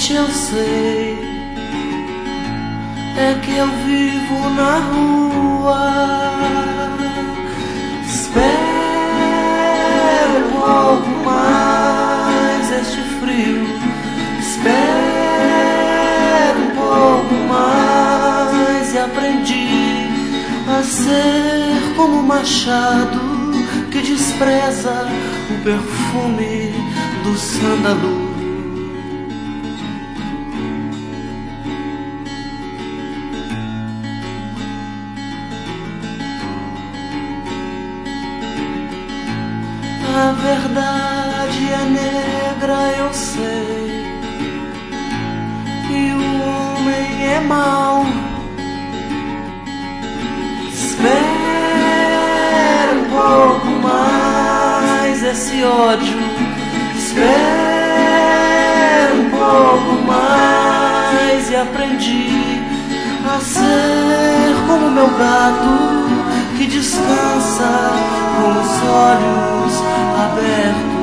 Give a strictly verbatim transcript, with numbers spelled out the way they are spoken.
triste eu sei, é que eu vivo na rua. Espero um pouco mais este frio, espero um pouco mais, e aprendi a ser como um machado que despreza o perfume do sândalo. A verdade é negra, eu sei, e o homem é mau. Espero um pouco mais esse ódio, espero um pouco mais, e aprendi a ser como meu gato que descansa com os olhos abertos.